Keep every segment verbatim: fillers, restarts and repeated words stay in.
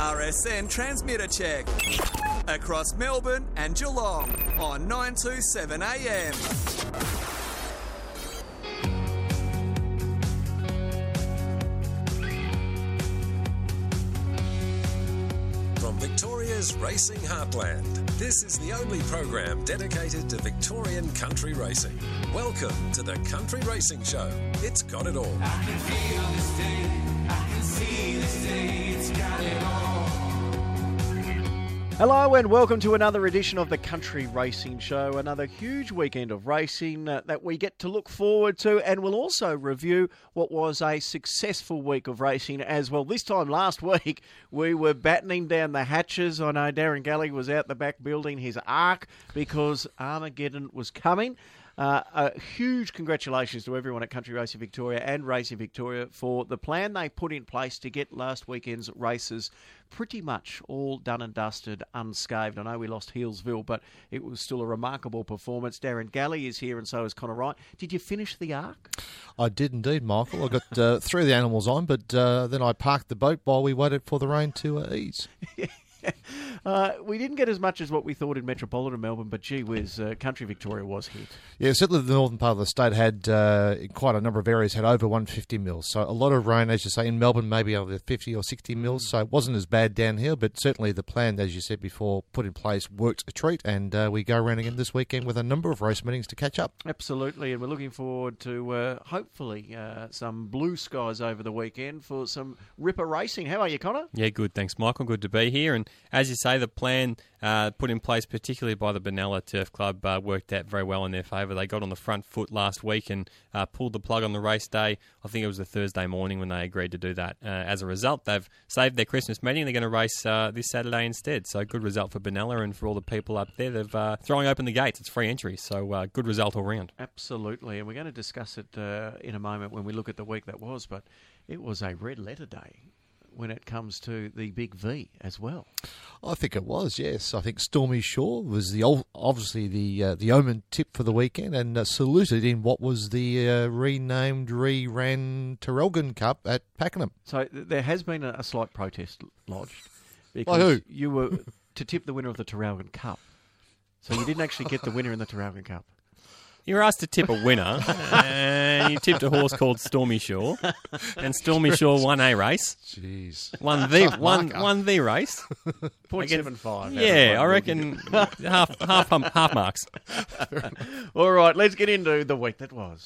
R S N Transmitter Check. Across Melbourne and Geelong on nine two seven A M. From Victoria's racing heartland, this is the only program dedicated to Victorian country racing. Welcome to the Country Racing Show. It's got it all. I can feel this day, I can see this day, it's got it all. Hello and welcome to another edition of the Country Racing Show, another huge weekend of racing uh, that we get to look forward to, and we'll also review what was a successful week of racing as well. This time last week we were battening down the hatches. I know Darren Galley was out the back building his ark because Armageddon was coming. Uh, a huge congratulations to everyone at Country Racing Victoria and Racing Victoria for the plan they put in place to get last weekend's races pretty much all done and dusted, unscathed. I know we lost Healesville, but it was still a remarkable performance. Darren Galley is here and so is Connor Wright. Did you finish the arc? I did indeed, Michael. I got uh, three of the animals on, but uh, then I parked the boat while we waited for the rain to uh, ease. Uh, we didn't get as much as what we thought in metropolitan Melbourne, but gee whiz, uh, Country Victoria was hit. Yeah, certainly the northern part of the state had, uh, in quite a number of areas, had over one hundred fifty mils. So a lot of rain, as you say, in Melbourne, maybe over fifty or sixty mils. So it wasn't as bad down here, but certainly the plan, as you said before, put in place worked a treat. And uh, we go around again this weekend with a number of race meetings to catch up. Absolutely, and we're looking forward to uh, hopefully uh, some blue skies over the weekend for some ripper racing. How are you, Connor? Yeah, good. Thanks, Michael. Good to be here. And as you say, the plan uh, put in place, particularly by the Benalla Turf Club, uh, worked out very well in their favour. They got on the front foot last week and uh, pulled the plug on the race day. I think it was the Thursday morning when they agreed to do that. Uh, as a result, they've saved their Christmas meeting. They're going to race uh, this Saturday instead. So good result for Benalla and for all the people up there. They've uh, throwing open the gates. It's free entry. So uh, good result all round. Absolutely, and we're going to discuss it uh, in a moment when we look at the week that was, but it was a red letter day when it comes to the Big V as well. I think it was, yes. I think Stormy Shore was the old, obviously the uh, the omen tip for the weekend and uh, saluted in what was the uh, renamed, re-ran Terrelgan Cup at Pakenham. So th- there has been a, a slight protest lodged because By who? you were to tip the winner of the Terrelgan Cup. So you didn't actually get the winner in the Terrelgan Cup. You were asked to tip a winner, and you tipped a horse called Stormy Shore, and Stormy Shore won a race. Jeez. Won the won won the race. Point seven five. Yeah, I reckon half half half marks. All right, let's get into the week that was.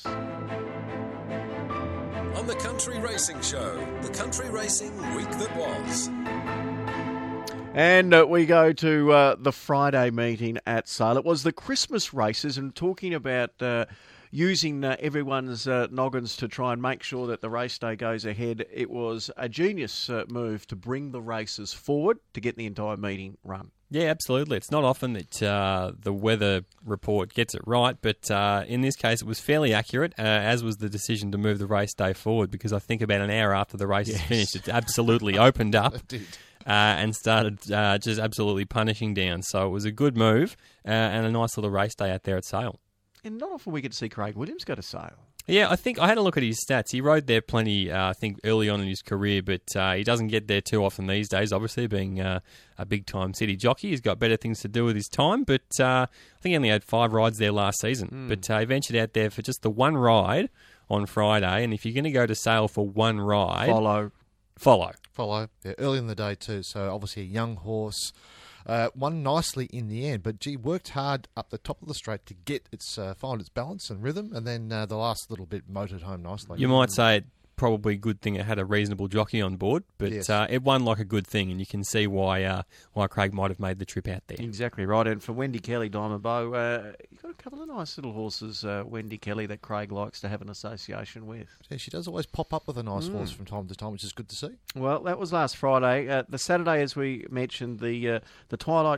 On the Country Racing Show, the Country Racing Week That Was. And uh, we go to uh, the Friday meeting at Sale. It was the Christmas races, and talking about uh, using uh, everyone's uh, noggins to try and make sure that the race day goes ahead. It was a genius uh, move to bring the races forward to get the entire meeting run. Yeah, absolutely. It's not often that uh, the weather report gets it right, but uh, in this case it was fairly accurate, uh, as was the decision to move the race day forward, because I think about an hour after the race Yes. is finished, it absolutely opened up. It did. Uh, and started uh, just absolutely punishing down. So it was a good move uh, and a nice little race day out there at Sale. And not often we get to see Craig Williams go to Sale. Yeah, I think I had a look at his stats. He rode there plenty, uh, I think, early on in his career, but uh, he doesn't get there too often these days, obviously, being uh, a big-time city jockey. He's got better things to do with his time, but uh, I think he only had five rides there last season. Mm. But uh, he ventured out there for just the one ride on Friday, and if you're going to go to Sale for one ride... Follow. Follow. Follow. Yeah, early in the day too, so obviously a young horse. Uh, won nicely in the end, but gee, worked hard up the top of the straight to get its uh, find its balance and rhythm, and then uh, the last little bit motored home nicely. You might say probably a good thing it had a reasonable jockey on board, but Yes. uh, it won like a good thing, and you can see why uh, why Craig might have made the trip out there. Exactly right. And for Wendy Kelly, Diamond Bow, uh, you've got a couple of nice little horses, uh, Wendy Kelly, that Craig likes to have an association with. Yeah, she does always pop up with a nice Mm. horse from time to time, which is good to see. Well, that was last Friday. Uh, the Saturday, as we mentioned, the uh, the Twilight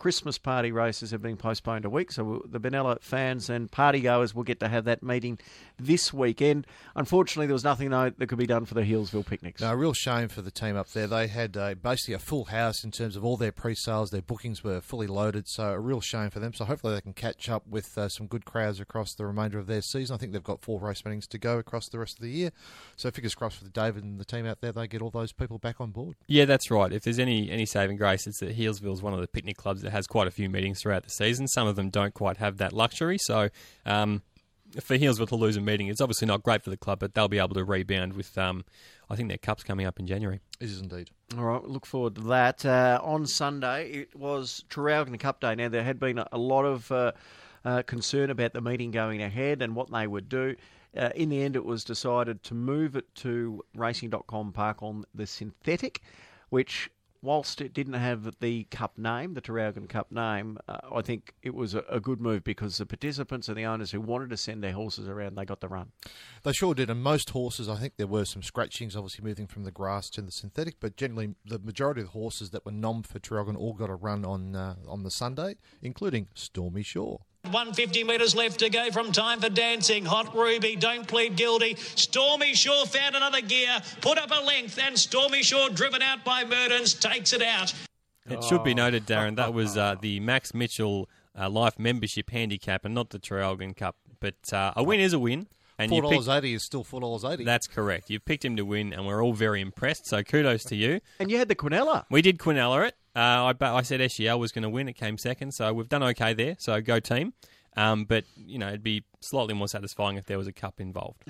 Christmas party races have been postponed a week, so the Benalla fans and partygoers will get to have that meeting this weekend. Unfortunately, there was nothing though that could be done for the Hillsville picnics. No, a real shame for the team up there. They had uh, basically a full house in terms of all their pre-sales. Their bookings were fully loaded, so a real shame for them. So hopefully they can catch up with uh, some good crowds across the remainder of their season. I think they've got four race meetings to go across the rest of the year. So fingers crossed for David and the team out there, they get all those people back on board. Yeah, that's right. If there's any, any saving grace, it's that Healesville's one of the picnic clubs that has quite a few meetings throughout the season. Some of them don't quite have that luxury, so um, for Healesville to lose a meeting, it's obviously not great for the club, but they'll be able to rebound with, um, I think their cup's coming up in January. It is indeed. All right, look forward to that. Uh, on Sunday, it was Traralgon Cup Day. Now, there had been a, a lot of uh, uh, concern about the meeting going ahead and what they would do. Uh, in the end, it was decided to move it to racing dot com Park on the synthetic, which, whilst it didn't have the Cup name, the Traralgon Cup name, uh, I think it was a, a good move because the participants and the owners who wanted to send their horses around, they got the run. They sure did, and most horses, I think there were some scratchings, obviously moving from the grass to the synthetic, but generally the majority of the horses that were nommed for Traralgon all got a run on uh, on the Sunday, including Stormy Shore. one hundred fifty metres left to go from Time for Dancing. Hot Ruby, Don't Plead Guilty. Stormy Shore found another gear, put up a length, and Stormy Shore, driven out by Murdens, takes it out. It should be noted, Darren, that was uh, the Max Mitchell uh, Life Membership Handicap and not the Traralgon Cup. But uh, a win is a win. And four dollars picked, eighty is still four dollars eighty. That's correct. You've picked him to win, and we're all very impressed, so kudos to you. And you had the Quinella. We did Quinella it. Uh, I, I said S G L was going to win. It came second, so we've done okay there. So go team. Um, but, you know, it'd be slightly more satisfying if there was a cup involved.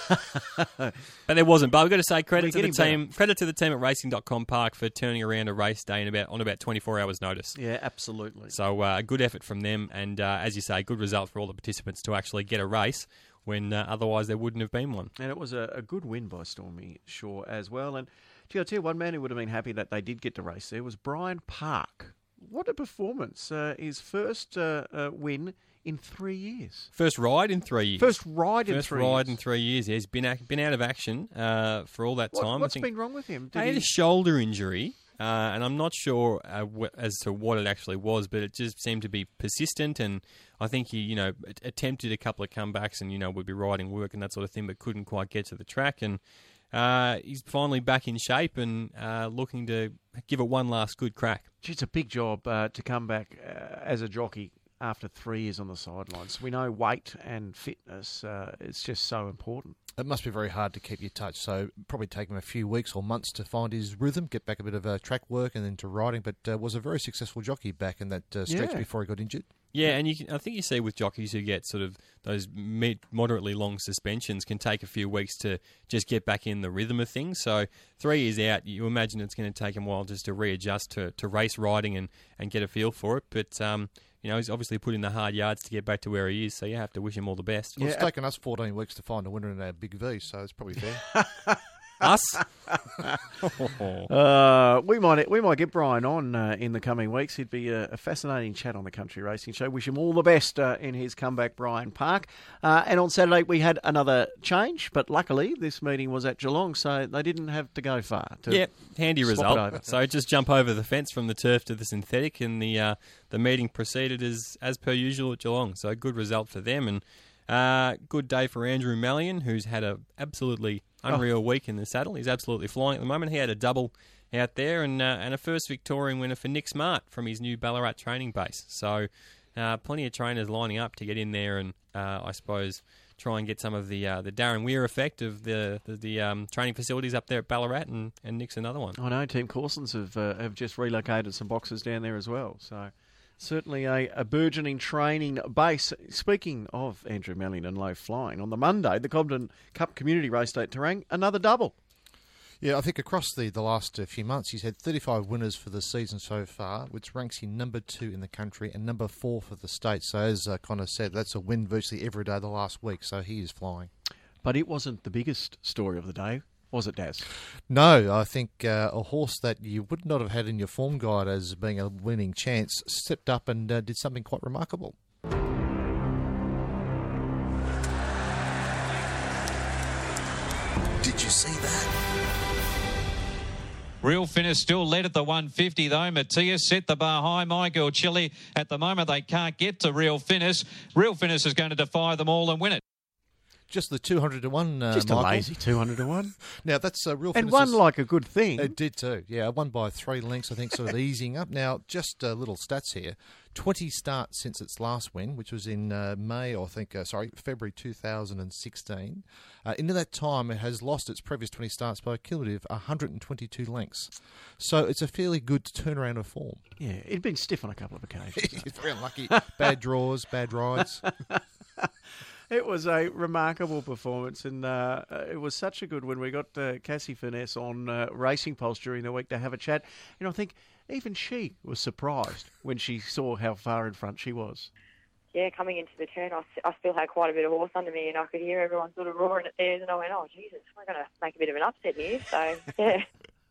But there wasn't. But I've got to say credit We're to the team better. credit to the team at racing dot com Park for turning around a race day in about on about twenty-four hours' notice. Yeah, absolutely. So uh, a good effort from them, and uh, as you say, good result for all the participants to actually get a race when uh, otherwise there wouldn't have been one. And it was a, a good win by Stormy Shore as well. And gee, I'll tell you, one man who would have been happy that they did get to race there was Brian Park. What a performance. Uh, his first uh, uh, win in three years. First ride in three years. First ride in First three ride years. in three years. Yeah, he's been ac- been out of action uh, for all that What, time. what's I think been wrong with him? Did he had he- a shoulder injury, uh, and I'm not sure uh, wh- as to what it actually was, but it just seemed to be persistent. And I think he, you know, a- attempted a couple of comebacks, and you know, would be riding work and that sort of thing, but couldn't quite get to the track. And uh, he's finally back in shape and uh, looking to give it one last good crack. Gee, it's a big job uh, to come back uh, as a jockey after three years on the sidelines. We know weight and fitness, uh, it's just so important. It must be very hard to keep your touch, so probably take him a few weeks or months to find his rhythm, get back a bit of uh, track work and then to riding, but uh, was a very successful jockey back in that uh, stretch Yeah. before he got injured. Yeah, and you can, I think you see with jockeys who get sort of those mid, moderately long suspensions can take a few weeks to just get back in the rhythm of things. So three years out, you imagine it's going to take him a while just to readjust to, to race riding and, and get a feel for it. But, um, you know, he's obviously put in the hard yards to get back to where he is, so you have to wish him all the best. Well, Yeah. it's taken us fourteen weeks to find a winner in our Big V, so it's probably fair. Us? Uh, we might we might get Brian on uh, in the coming weeks. He'd be a, a fascinating chat on the Country Racing Show. Wish him all the best uh, in his comeback, Brian Park. Uh, and on Saturday we had another change, but luckily this meeting was at Geelong, so they didn't have to go far. To Yeah, handy swap it result. over. So just jump over the fence from the turf to the synthetic, and the uh, the meeting proceeded as as per usual at Geelong. So good result for them, and uh, good day for Andrew Mallion, who's had a absolutely unreal Oh. week in the saddle. He's absolutely flying at the moment. He had a double out there, and uh, and a first Victorian winner for Nick Smart from his new Ballarat training base. So uh, plenty of trainers lining up to get in there, and uh, I suppose try and get some of the uh, the Darren Weir effect of the the, the um, training facilities up there at Ballarat, and, and Nick's another one. I know Team Corsons have uh, have just relocated some boxes down there as well. So certainly a, a burgeoning training base. Speaking of Andrew Mallion and low flying, on the Monday, the Cobden Cup Community Race Day at Terang, another double. Yeah, I think across the, the last uh, few months, he's had thirty-five winners for the season so far, which ranks him number two in the country and number four for the state. So as uh, Connor said, that's a win virtually every day the last week, so he is flying. But it wasn't the biggest story of the day, was it, Daz? No, I think uh, a horse that you would not have had in your form guide as being a winning chance stepped up and uh, did something quite remarkable. Did you see that? Real Finish still led at the one fifty though. Matthias set the bar high. My Girl Chili. At the moment, they can't get to Real Finish. Real Finish is going to defy them all and win it. Just the two hundred to one, uh, Just Michael. a lazy two hundred to one. Now, that's uh, Real And Finish. won like a good thing. It did too, yeah. It won by three lengths, I think, sort of easing up. Now, just uh, little stats here. twenty starts since its last win, which was in uh, May, or I think, uh, sorry, February two thousand sixteen. Uh, into that time, it has lost its previous twenty starts by a cumulative one hundred twenty-two lengths. So it's a fairly good turnaround of form. Yeah, it'd been stiff on a couple of occasions. It's very unlucky. Bad draws, bad rides. It was a remarkable performance, and uh, it was such a good win. We got uh, Cassie Finesse on uh, Racing Pulse during the week to have a chat, and I think even she was surprised when she saw how far in front she was. Yeah, coming into the turn, I, I still had quite a bit of horse under me, and I could hear everyone sort of roaring at theirs, and I went, oh, Jesus, we're going to make a bit of an upset here. So, yeah.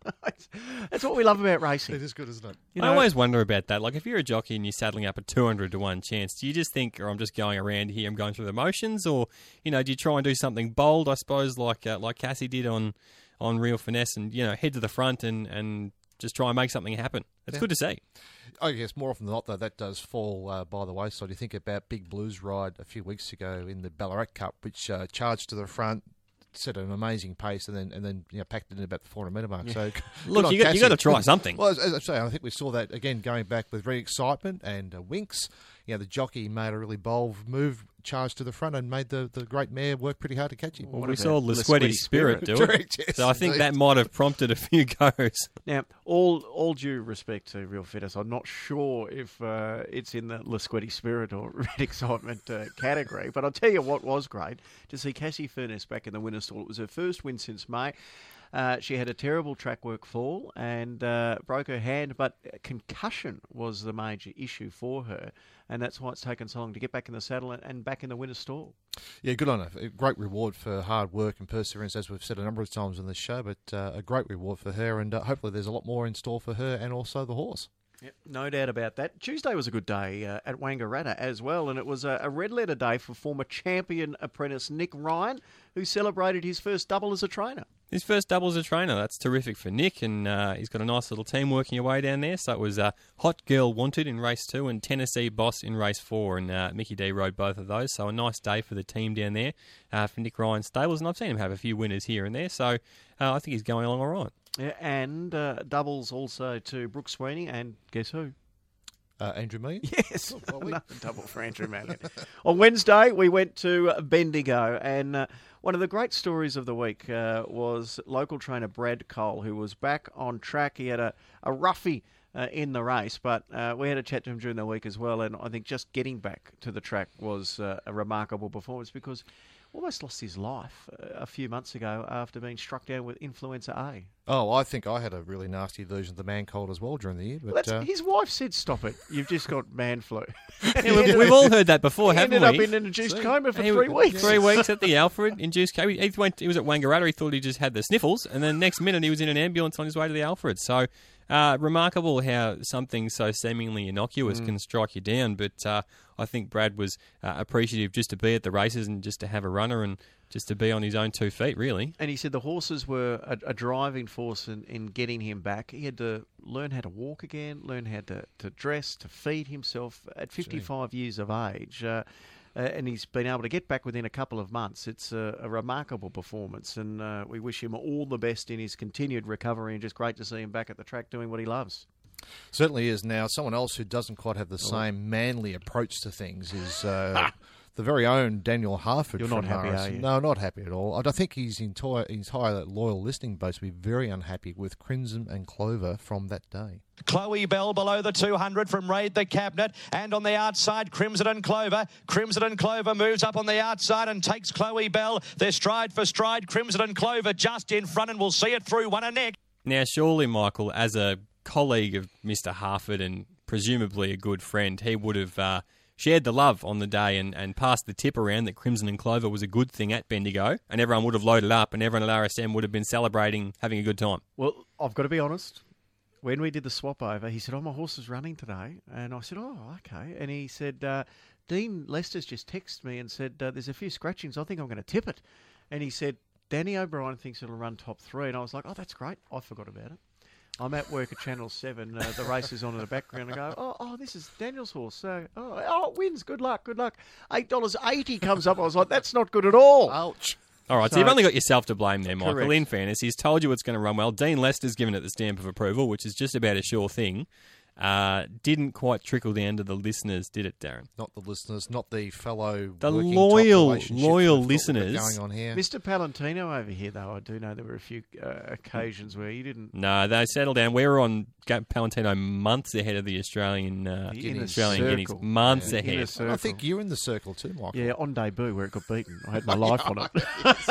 That's what we love about racing. It is good, isn't it? You I know, always wonder about that. Like, if you're a jockey and you're saddling up a two hundred to one chance, do you just think, or I'm just going around here, I'm going through the motions, or, you know, do you try and do something bold, I suppose, like uh, like Cassie did on, on Real Finesse, and, you know, head to the front and, and just try and make something happen? It's Yeah. good to see. I guess more often than not, though, that does fall uh, by the wayside. You think about Big Blues ride a few weeks ago in the Ballarat Cup, which uh, charged to the front, set an amazing pace, and then and then you know, packed it in about the four hundred metre mark. So Look, good you on got, you got to Cassie. try something. Well, as, as I say, I think we saw that again going back with very excitement and uh, Winks. You know, the jockey made a really bold move, charged to the front, and made the, the great mare work pretty hard to catch him. Well, What we about saw the Lasquetti Sweaty Spirit do Correct, it. yes, So I think indeed. that might have prompted a few goes. Now, all all due respect to Real Fitness, I'm not sure if uh, it's in the Lasquetti Spirit or Red Excitement uh, category, but I'll tell you what was great, to see Cassie Furness back in the winner's stall. It was her first win since May. Uh, she had a terrible track work fall and uh, broke her hand, but concussion was the major issue for her, and that's why it's taken so long to get back in the saddle and, and back in the winner's stall. Yeah, good on her. A great reward for hard work and perseverance, as we've said a number of times on this show, but uh, a great reward for her, and uh, hopefully there's a lot more in store for her and also the horse. Yep, no doubt about that. Tuesday was a good day uh, at Wangaratta as well, and it was a, a red letter day for former champion apprentice Nick Ryan, who celebrated his first double as a trainer. His first double as a trainer. That's terrific for Nick, and uh, he's got a nice little team working away down there. So it was uh, Hot Girl Wanted in race two and Tennessee Boss in race four, and uh, Mickey D rode both of those. So a nice day for the team down there uh, for Nick Ryan's stables, and I've seen him have a few winners here and there. So uh, I think he's going along all right. Yeah, and uh, doubles also to Brooke Sweeney, and guess who? Uh, Andrew Mead? Yes, another double for Andrew Mannion. On Wednesday, we went to Bendigo, and uh, one of the great stories of the week uh, was local trainer Brad Cole, who was back on track. He had a, a roughie uh, in the race, but uh, we had a chat to him during the week as well, and I think just getting back to the track was uh, a remarkable performance, because almost lost his life a few months ago after being struck down with influenza A. Oh, I think I had a really nasty version of the man cold as well during the year. But Well, that's, uh, his wife said, "Stop it! You've just got man flu." Yeah, we've, we've all heard that before, He haven't ended we? up in an induced See? coma for He- three weeks. Three weeks at the Alfred, induced coma. He went. He was at Wangaratta. He thought he just had the sniffles, and then next minute he was in an ambulance on his way to the Alfred. So uh, remarkable how something so seemingly innocuous Mm. can strike you down. But uh, I think Brad was uh, appreciative just to be at the races and just to have a runner and just to be on his own two feet, really. And he said the horses were a, a driving force in, in getting him back. He had to learn how to walk again, learn how to, to dress, to feed himself at fifty-five years of age. Uh, uh, and he's been able to get back within a couple of months. It's a, a remarkable performance, and uh, we wish him all the best in his continued recovery, and just great to see him back at the track doing what he loves. certainly is. Now, someone else who doesn't quite have the Oh. same manly approach to things is uh, the very own Daniel Harford. You're from not happy, Morris. are you? No, not happy at all. I don't think his entire, his entire loyal listening base will be very unhappy with Crimson and Clover from that day. Chloe Bell below the two hundred from Raid the Cabinet, and on the outside Crimson and Clover. Crimson and Clover moves up on the outside and takes Chloe Bell. They're stride for stride. Crimson and Clover just in front, and we'll see it through one and neck. Now, surely, Michael, as a colleague of Mister Harford and presumably a good friend, he would have uh, shared the love on the day and, and passed the tip around that Crimson and Clover was a good thing at Bendigo, and everyone would have loaded up and everyone at R S M would have been celebrating, having a good time. Well, I've got to be honest. When we did the swap over, he said, "Oh, my horse is running today." And I said, "Oh, okay." And he said, uh, "Dean Lester's just texted me and said, uh, there's a few scratchings. I think I'm going to tip it." And he said, "Danny O'Brien thinks it'll run top three." And I was like, "Oh, that's great." I forgot about it. I'm at work at Channel seven. Uh, the race is on in the background. I go, oh, oh, this is Daniel's horse. Uh, oh, oh, it wins. Good luck, good luck. eight dollars eighty comes up. I was like, that's not good at all. Ouch. All right, so, So- you've only got yourself to blame there, Michael. Correct. In fairness, he's told you it's going to run well. Dean Lester's given it the stamp of approval, which is just about a sure thing. Uh, didn't quite trickle down to the listeners, did it, Darren? Not the listeners, not the fellow The working loyal- top relationships loyal we've got listeners. going on here. Mister Palantino over here, though, I do know there were a few uh, occasions where he didn't. No, they settled down. We were on Ga- Palantino months ahead of the Australian uh, The inner Australian Guineas. circle. Months Yeah. ahead. Inner circle. I think you're in the circle too, Michael. Yeah, on debut where it got beaten. I had my life on it.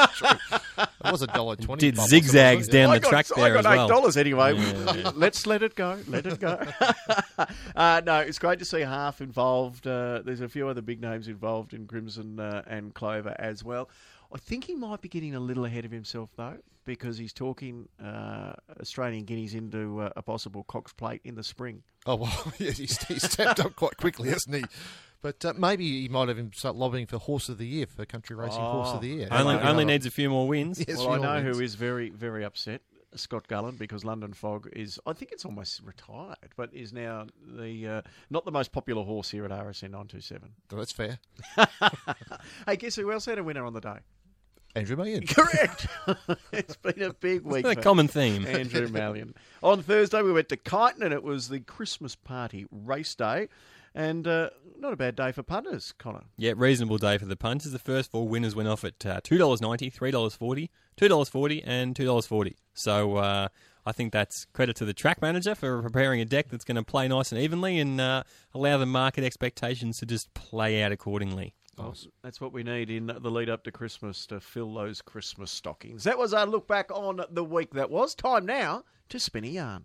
It was a dollar twenty. Did zigzags down I the got, track I there got as well. eight dollars anyway. Yeah. Let's let it go. Let it go. uh, no, it's great to see Half involved. Uh, there's a few other big names involved in Crimson uh, and Clover as well. I think he might be getting a little ahead of himself though, because he's talking uh, Australian guineas into uh, a possible Cox Plate in the spring. Oh well, yeah, he's, he's stepped up quite quickly, hasn't he? But uh, maybe he might have him start lobbying for Horse of the Year, for Country Racing Horse of the Year. Only, Maybe only another- needs a few more wins. Yes, Well, I few more know wins. who is very, very upset. Scott Gullen, because London Fog is, I think it's almost retired, but is now the uh, not the most popular horse here at R S N nine two seven. Oh, that's fair. Hey, guess who else had a winner on the day? Andrew Million. Correct. It's been a big week. A for common theme. Andrew Mallion. On Thursday, we went to Kyneton, and it was the Christmas party race day. And uh, not a bad day for punters, Connor. Yeah, reasonable day for the punters. The first four winners went off at uh, two dollars ninety, three dollars forty, two dollars forty and two dollars forty. So uh, I think that's credit to the track manager for preparing a deck that's going to play nice and evenly and uh, allow the market expectations to just play out accordingly. Well, that's what we need in the lead up to Christmas to fill those Christmas stockings. That was our look back on the week that was. Time now to spin a yarn.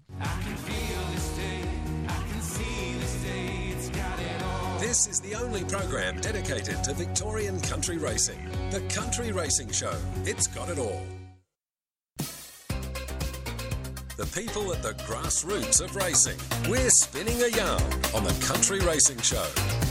This is the only program dedicated to Victorian country racing. The Country Racing Show. It's got it all. The people at the grassroots of racing. We're spinning a yarn on the Country Racing Show.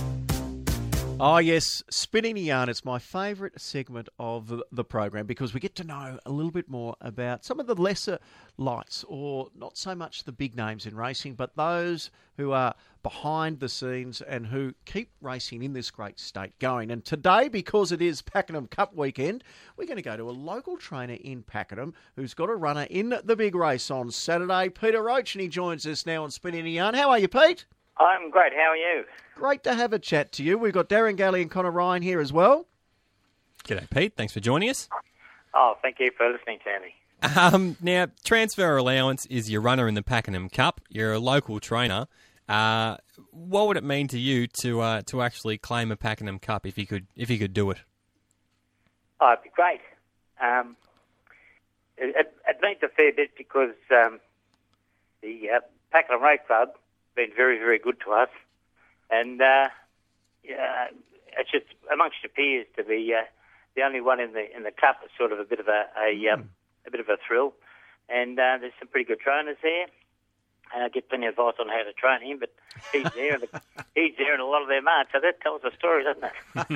Oh, yes, Spinning a Yarn. It's my favourite segment of the- the program because we get to know a little bit more about some of the lesser lights, or not so much the big names in racing, but those who are behind the scenes and who keep racing in this great state going. And today, because it is Pakenham Cup weekend, we're going to go to a local trainer in Pakenham who's got a runner in the big race on Saturday, Peter Roach, and he joins us now on Spinning a Yarn. How are you, Pete? I'm great. How are you? Great to have a chat to you. We've got Darren Galley and Connor Ryan here as well. G'day, Pete. Thanks for joining us. Oh, thank you for listening to me. Um, now, transfer allowance is your runner in the Pakenham Cup. You're a local trainer. Uh, what would it mean to you to uh, to actually claim a Pakenham Cup if you could if you could do it? Oh, it'd be great. Um, it, it, it means a fair bit because um, the uh, Pakenham Race Club has been very, very good to us. And uh, yeah, it's just amongst your peers to be uh, the only one in the in the cup is sort of a bit of a a, um, a bit of a thrill. And uh, there's some pretty good trainers there. And I get plenty of advice on how to train him, but he's there, and he's there, and a lot of them aren't. So that tells a story, doesn't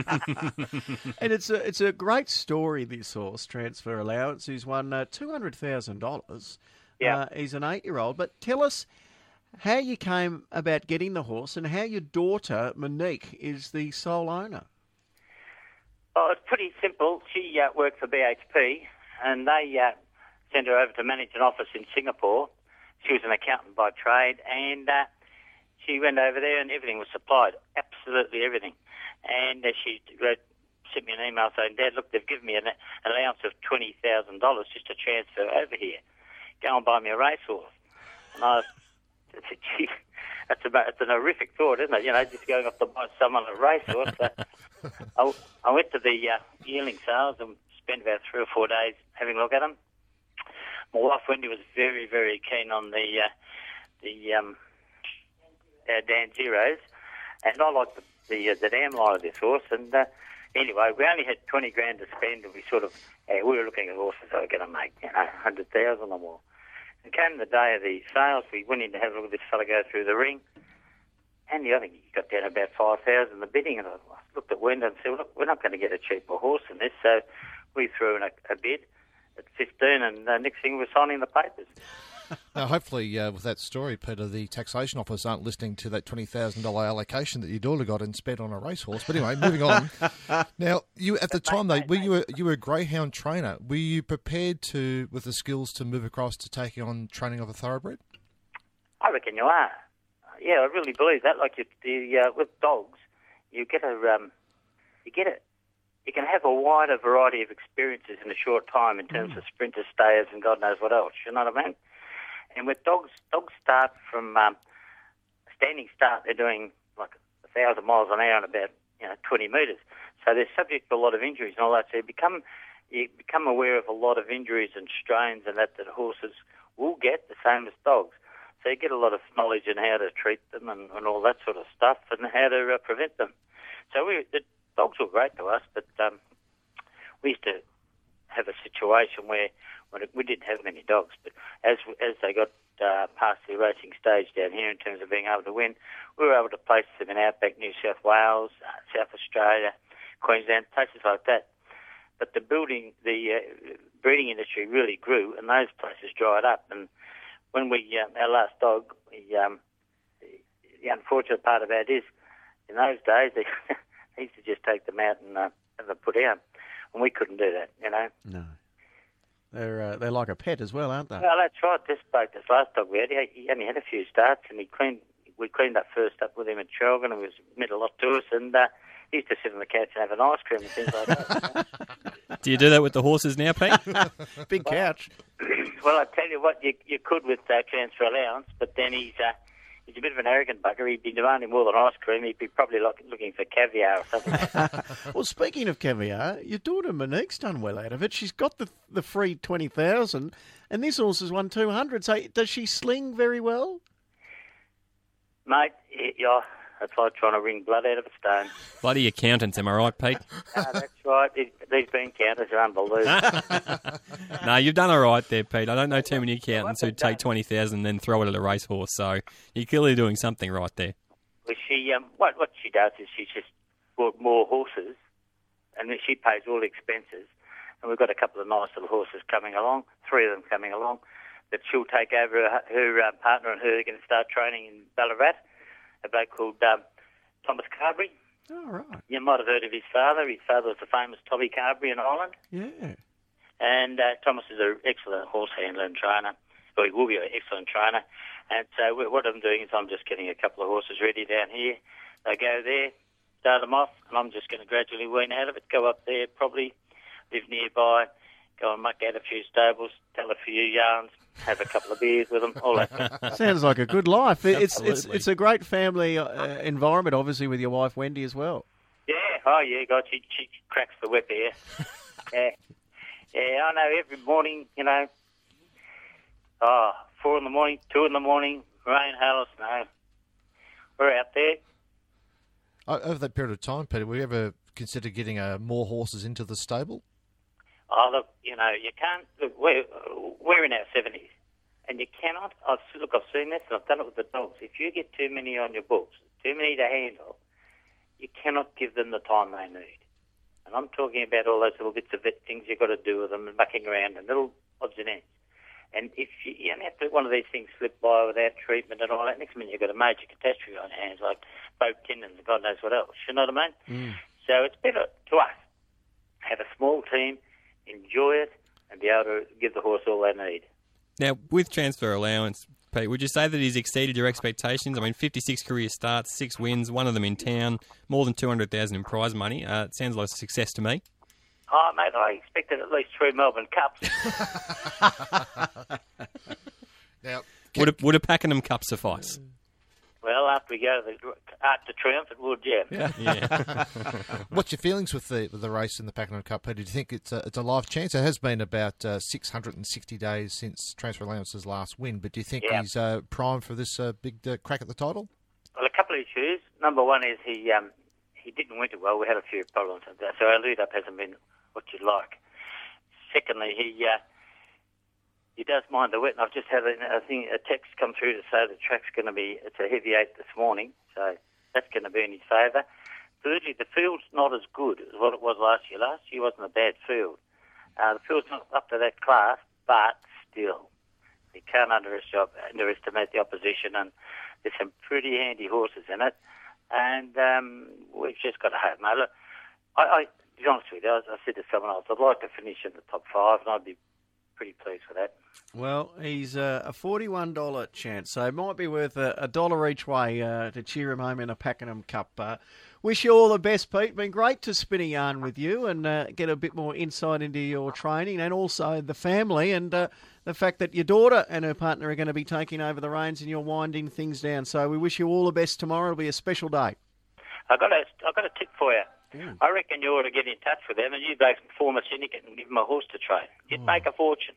it? And it's a it's a great story, this horse, Transfer Allowance. He's won uh, two hundred thousand dollars. Yeah. Uh, he's an eight-year-old. But tell us how you came about getting the horse and how your daughter, Monique, is the sole owner. Oh, it's pretty simple. She uh, worked for B H P, and they uh, sent her over to manage an office in Singapore. She was an accountant by trade, and uh, she went over there, and everything was supplied, absolutely everything. And uh, she wrote, sent me an email saying, "Dad, look, they've given me an, an allowance of twenty thousand dollars just to transfer over here. Go and buy me a racehorse." And I said, "Gee, that's a that's an horrific thought, isn't it? You know, just going off to buy someone a racehorse." So I, I went to the uh, yearling sales and spent about three or four days having a look at them. My wife Wendy was very, very keen on the uh, the um, uh, Dan Zeros, and I liked the the, uh, the dam line of this horse. And uh, anyway, we only had twenty grand to spend, and we sort of uh, we were looking at horses that were going to make you know hundred thousand or more. And came the day of the sales, we went in to have a look at this fella go through the ring, and yeah, I think he got down about five thousand the bidding, and I looked at Wendy and said, well, "Look, we're not going to get a cheaper horse than this," so we threw in a, a bid at fifteen, and uh, next thing we were signing the papers. Now, hopefully, uh, with that story, Peter, the taxation office aren't listening to that twenty thousand dollars allocation that your daughter got and spent on a racehorse. But anyway, moving on. Now, you at the time, though, were you a, you were a greyhound trainer? Were you prepared to, with the skills, to move across to taking on training of a thoroughbred? I reckon you are. Yeah, I really believe that. Like you, the uh, with dogs, you get a um, you get it. You can have a wider variety of experiences in a short time in terms mm. of sprinters, stayers, and God knows what else. You know what I mean? And with dogs, dogs start from um, standing start. They're doing like a thousand miles an hour and about you know twenty metres. So they're subject to a lot of injuries and all that. So you become you become aware of a lot of injuries and strains and that that horses will get the same as dogs. So you get a lot of knowledge in how to treat them and, and all that sort of stuff and how to uh, prevent them. So we, the dogs were great to us, but um, we used to have a situation where when it, we didn't have many dogs, but as as they got uh, past the racing stage down here in terms of being able to win, we were able to place them in outback New South Wales, uh, South Australia, Queensland, places like that. But the building, the uh, breeding industry really grew, and those places dried up. And when we, um, our last dog, we, um, the, the unfortunate part about it is, in those days, they, they used to just take them out and uh, have them put out, and we couldn't do that, you know. No. They're uh, they're like a pet as well, aren't they? Well, that's right. This bloke, this last dog we had, he, he only had a few starts, and he cleaned. We cleaned up first up with him at Shelburne, and it was meant a lot to us, and uh, he used to sit on the couch and have an ice cream and things like that. You know? Do you do that with the horses now, Pete? Big couch. Well, I tell you what, you you could with uh, transfer allowance, but then he's uh, he's a bit of an arrogant bugger. He'd be demanding more than ice cream. He'd be probably like, looking for caviar or something like that. Well, speaking of caviar, your daughter Monique's done well out of it. She's got the the free twenty thousand, and this horse has won two hundred. So does she sling very well? Mate, yeah, that's like trying to wring blood out of a stone. Bloody accountants, am I right, Pete? No, that's right. These, these bean counters are unbelievable. No, you've done all right there, Pete. I don't know too many accountants who take twenty thousand and then throw it at a racehorse, so you're clearly doing something right there. Well, she, um, what, what she does is she just bought more horses, and then she pays all the expenses. And we've got a couple of nice little horses coming along, three of them coming along, that she'll take over her, her uh, partner and her are going to start training in Ballarat, a bloke called um, Thomas Carberry. Oh, right. You might have heard of his father. His father was the famous Tommy Carberry in Ireland. Yeah. And uh, Thomas is an excellent horse handler and trainer. Well, he will be an excellent trainer. And so what I'm doing is I'm just getting a couple of horses ready down here. They go there, start them off, and I'm just going to gradually wean out of it, go up there, probably live nearby, go and muck out a few stables, tell a few yarns, have a couple of beers with them, all that. Sounds like a good life. It's it's it's a great family uh, environment, obviously, with your wife Wendy as well. Yeah, oh yeah, God, she, she cracks the whip here. yeah, yeah, I know. Every morning, you know, oh, four in the morning, two in the morning, rain, hail, or snow, we're out there. Over that period of time, Peter, were you ever consider getting uh, more horses into the stable? Oh, look, you know, you can't. Look, we're, we're in our seventies, and you cannot. I've, look, I've seen this, and I've done it with the dogs. If you get too many on your books, too many to handle, you cannot give them the time they need. And I'm talking about all those little bits of vet things you've got to do with them and mucking around and little odds and ends. And if you, you have to, one of these things slip by without treatment and all that, next minute you've got a major catastrophe on your hands, like both tendons and God knows what else. You know what I mean? Mm. So it's better to us have a small team, enjoy it, and be able to give the horse all they need. Now, with transfer allowance, Pete, would you say that he's exceeded your expectations? I mean, fifty-six career starts, six wins, one of them in town, more than two hundred thousand dollars in prize money. Uh, it sounds like a success to me. Oh, mate, I expected at least three Melbourne Cups. Now, would a, would a Pakenham Cup suffice? Well, after we go to the Arc de Triomphe, it would, yeah. Yeah. yeah. What's your feelings with the with the race in the Pakenham Cup, Peter? Do you think it's a, it's a live chance? It has been about uh, six hundred sixty days since Transfer Allowance's last win, but do you think yeah. he's uh, primed for this uh, big uh, crack at the title? Well, a couple of issues. Number one is he um, he didn't winter well. We had a few problems with that, so our lead-up hasn't been what you'd like. Secondly, he uh, he does mind the wet, and I've just had a, I think a text come through to say the track's going to be, it's a heavy eight this morning, so that's going to be in his favour. Thirdly, the field's not as good as what it was last year. Last year wasn't a bad field. Uh, the field's not up to that class, but still, You can't underestimate, underestimate the opposition, and there's some pretty handy horses in it. And um, we've just got to hope, mate. Look, I, I, to be honest with you, I, I said to someone else, I'd like to finish in the top five, and I'd be pretty pleased with that. Well, he's uh, a forty-one dollars chance, so it might be worth a, a dollar each way uh, to cheer him home in a Pakenham Cup. Uh, wish you all the best, Pete. Been great to spin a yarn with you and uh, get a bit more insight into your training and also the family and uh, the fact that your daughter and her partner are going to be taking over the reins and you're winding things down. So we wish you all the best tomorrow. It'll be a special day. I got a, I got a tip for you. Mm. I reckon you ought to get in touch with them and you blokes can form a syndicate and give them a horse to train. You'd make a fortune.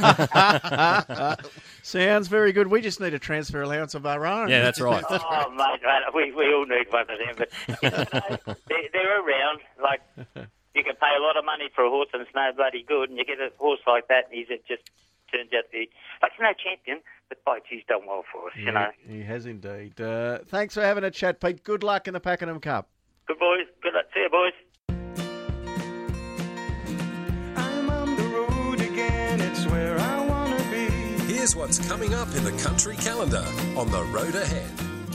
Sounds very good. We just need a transfer allowance of our own. Yeah, that's right. Oh, mate, mate, we, we all need one of them. But you know, they're, they're around. Like, you can pay a lot of money for a horse and it's no bloody good, and you get a horse like that and he's it just turns out to be, like, no champion, but by he's done well for us, Yeah, you know. he has indeed. Uh, thanks for having a chat, Pete. Good luck in the Pakenham Cup. Good boys. Good luck. See you, boys. I'm on the road again, it's where I want to be. Here's what's coming up in the country calendar on the road ahead.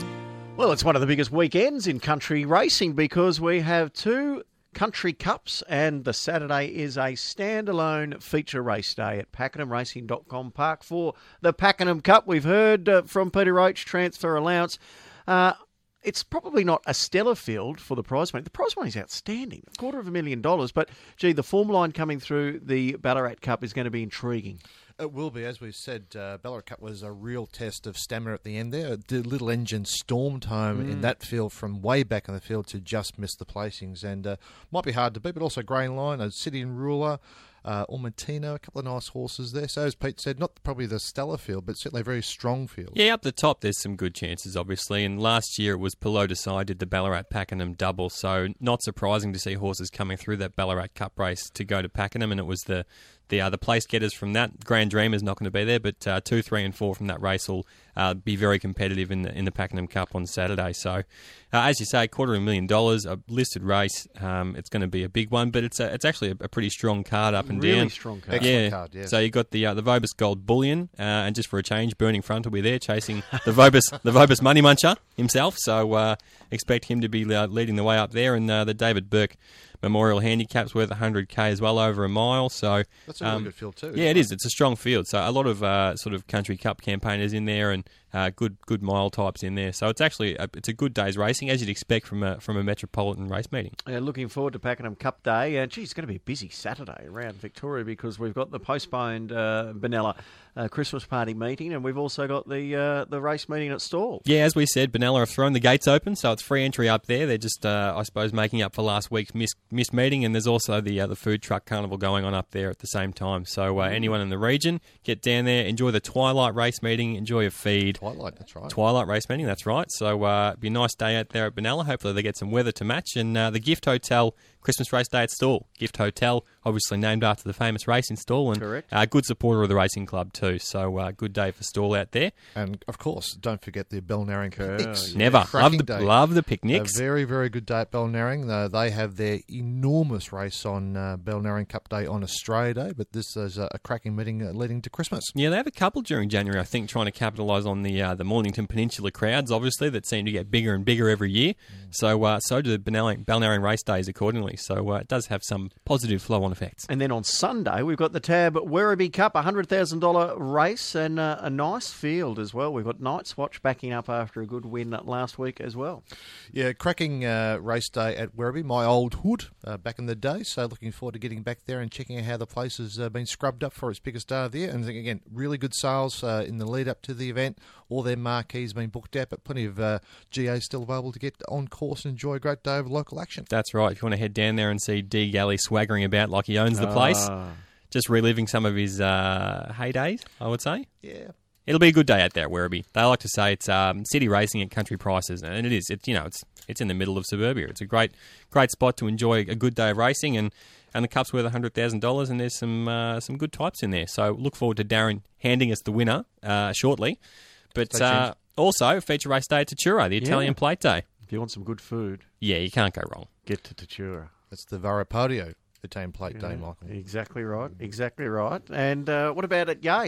Well, it's one of the biggest weekends in country racing because we have two Country Cups and the Saturday is a standalone feature race day at pakenham racing dot com Park for the Pakenham Cup. We've heard uh, from Peter Roach, transfer allowance. Uh, It's probably not a stellar field for the prize money. The prize money is outstanding, a quarter of a million dollars. But, gee, the form line coming through the Ballarat Cup is going to be intriguing. It will be. As we said, uh, Ballarat Cup was a real test of stamina at the end there. The little engine stormed home Mm. in that field from way back in the field to just miss the placings. And uh, might be hard to beat, but also Grain Line, a City and Ruler, uh, Ormentino, a couple of nice horses there. So as Pete said, not probably the stellar field, but certainly a very strong field. Yeah, up the top, there's some good chances, obviously. And last year it was Pillow decided the Ballarat Pakenham double, so not surprising to see horses coming through that Ballarat Cup race to go to Pakenham. And it was the the uh, the place getters from that. Grand Dreamer's not going to be there, but uh, two, three, and four from that race will uh, be very competitive in the in the Pakenham Cup on Saturday. So, uh, as you say, quarter of a million dollars, a listed race. Um, it's going to be a big one, but it's a, it's actually a, a pretty strong card up and Really down. strong card. Excellent Yeah. card, yes. So you got the uh, the Vobis Gold Bullion, uh, and just for a change, Burning Front will be there chasing the Vobis the Vobis Money Muncher himself. So uh, expect him to be uh, leading the way up there, and uh, the David Burke Memorial Handicap's worth one hundred K as well, over a mile. So That's a really um, good field too. Yeah, it is. It's a strong field. So a lot of uh, sort of Country Cup campaigners in there, and uh, good good mile types in there. So it's actually a, it's a good day's racing, as you'd expect from a from a metropolitan race meeting. Uh, looking forward to Pakenham Cup Day. And, gee, it's going to be a busy Saturday around Victoria because we've got the postponed uh, Benalla uh, Christmas party meeting and we've also got the uh, the race meeting at Stawell. Yeah, as we said, Benalla have thrown the gates open, so it's free entry up there. They're just, uh, I suppose, making up for last week's missed, missed meeting, and there's also the uh, the food truck carnival going on up there at the same time. So uh, anyone in the region, get down there, enjoy the Twilight race meeting, enjoy a feed. Twilight, that's right. Twilight race meeting, that's right. So uh, it'll be a nice day out there at Benalla. Hopefully they get some weather to match. And uh, the Gift Hotel Christmas race day at Stawell. Gift Hotel, obviously named after the famous race in Stawell, and Correct. a uh, good supporter of the racing club too. So uh, good day for Stawell out there. And of course, don't forget the Belnaring picnics. Never. Love Cracking the, day. love the picnics. A very, very good day at Belnaring. Uh, they have their enormous race on uh, Belnaring Cup Day on Australia Day, but this is a, a cracking meeting uh, leading to Christmas. Yeah, they have a couple during January, I think, trying to capitalise on the uh, the Mornington Peninsula crowds, obviously, that seem to get bigger and bigger every year. Mm. So uh, so do the Balnarring, Balnarring race days accordingly. So uh, it does have some positive flow-on effects. And then on Sunday, we've got the Tab Werribee Cup, a one hundred thousand dollars race and uh, a nice field as well. We've got Night's Watch backing up after a good win last week as well. Yeah, cracking uh, race day at Werribee, my old hood uh, back in the day. So looking forward to getting back there and checking out how the place has uh, been scrubbed up for its biggest day of the year. And again, really good sales uh, in the lead up to the event. All their marquees been booked out, but plenty of uh, G As still available to get on course and enjoy a great day of local action. That's right. If you want to head down there and see D. Galley swaggering about like he owns the Ah. place, just reliving some of his uh, heydays, I would say. Yeah. It'll be a good day out there at Werribee. They like to say it's um, city racing at country prices, and it is. It's you know, it's it's in the middle of suburbia. It's a great great spot to enjoy a good day of racing, and, and the cup's worth one hundred thousand dollars, and there's some uh, some good types in there. So look forward to Darren handing us the winner uh, shortly. But uh, also feature race day at Tatura, the Italian Yeah. plate day. If you want some good food, Yeah, you can't go wrong. get to Tatura. That's the Varapodio Italian Plate Day, Michael. Exactly right. Exactly right. And uh, what about at Yay?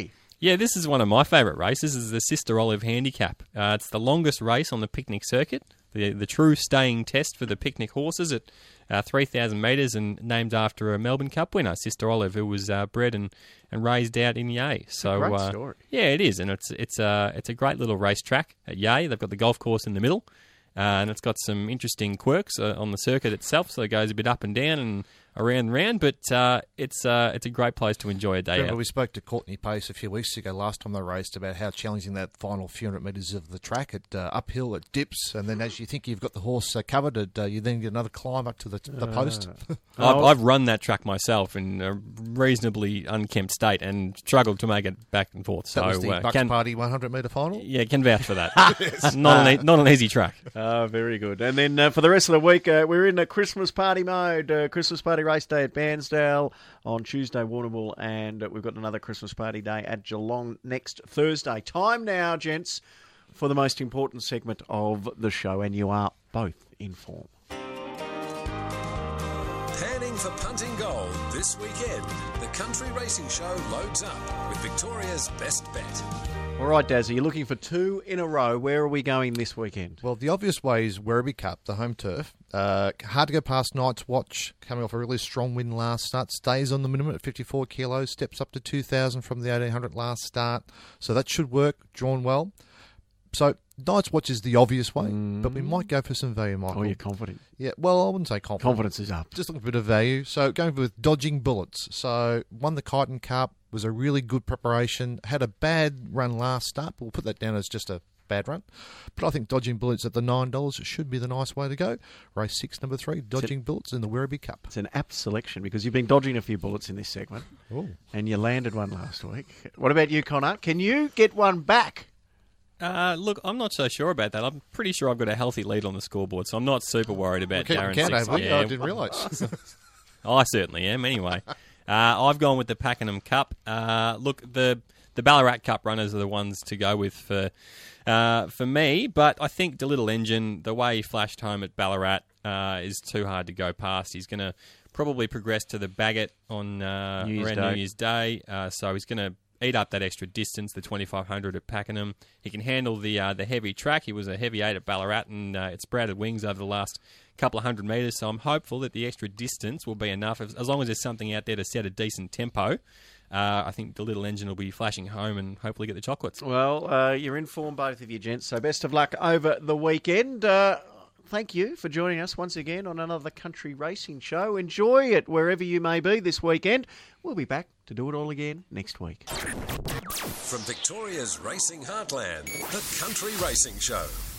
Yeah, this is one of my favourite races. This is the Sister Olive Handicap. Uh, it's the longest race on the picnic circuit, the the true staying test for the picnic horses at uh, three thousand metres, and named after a Melbourne Cup winner, Sister Olive, who was uh, bred and, and raised out in Yea. So, Great uh, story. Yeah, it is, and it's it's a it's a great little racetrack at Yea. They've got the golf course in the middle, uh, and it's got some interesting quirks uh, on the circuit itself. So it goes a bit up and down and around and round, but uh, it's uh, it's a great place to enjoy a day Remember, out. we spoke to Courtney Pace a few weeks ago, last time they raced, about how challenging that final few hundred metres of the track. It uh, uphill, it dips, and then as you think you've got the horse uh, covered, it, uh, you then get another climb up to the, the post. I've, I've run that track myself in a reasonably unkempt state and struggled to make it back and forth. So That was the uh, Bucks can, Party one hundred metre final? yeah, can vouch for that. not, an, e- not an easy track. Oh, very good. And then uh, for the rest of the week, uh, we're in a Christmas party mode. Uh, Christmas party race day at Bairnsdale on Tuesday, Warrnambool, and uh, we've got another Christmas party day at Geelong next Thursday. Time now, gents, for the most important segment of the show, and you are both in form. Panning for punting gold this weekend. The Country Racing Show loads up with Victoria's best bet. All right, Dazzy, you're looking for two in a row. Where are we going this weekend? Well, the obvious way is Werribee Cup, the home turf. Uh, hard to go past Night's Watch, coming off a really strong win last start. Stays on the minimum at fifty-four kilos, steps up to two thousand from the eighteen hundred last start. So that should work, drawn well. So Night's Watch is the obvious way, mm. but we might go for some value, Michael. Oh, you're confident? Yeah, well, I wouldn't say confident. Confidence is up. Just looking for a bit of value. So going with Dodging Bullets. So won the Kyneton Cup, was a really good preparation, had a bad run last start, but we'll put that down as just a bad run. But I think Dodging Bullets at the nine dollars should be the nice way to go. Race six, number three, Dodging it, Bullets in the Werribee Cup. It's an apt selection because you've been dodging a few bullets in this segment. Ooh. And you landed one last week. What about you, Connor? Can you get one back? Uh, look, I'm not so sure about that. I'm pretty sure I've got a healthy lead on the scoreboard, so I'm not super worried about well, Darren count, Six. count, Yeah. I didn't realise. I certainly am, anyway. Uh, I've gone with the Pakenham Cup. Uh, look, the the Ballarat Cup runners are the ones to go with for uh, for me, but I think the Little Engine, the way he flashed home at Ballarat, uh, is too hard to go past. He's going to probably progress to the Bagot on uh, New Year's around Day. New Year's Day, uh, so he's going to eat up that extra distance, the twenty-five hundred at Pakenham. He can handle the uh, the heavy track. He was a heavy eight at Ballarat, and uh, it sprouted wings over the last couple of hundred metres, so I'm hopeful that the extra distance will be enough. As, as long as there's something out there to set a decent tempo, uh, I think the Little Engine will be flashing home and hopefully get the chocolates. Well, uh, you're in form, both of you, gents, so best of luck over the weekend. Uh, thank you for joining us once again on another Country Racing Show. Enjoy it wherever you may be this weekend. We'll be back to do it all again next week. From Victoria's racing heartland, the Country Racing Show.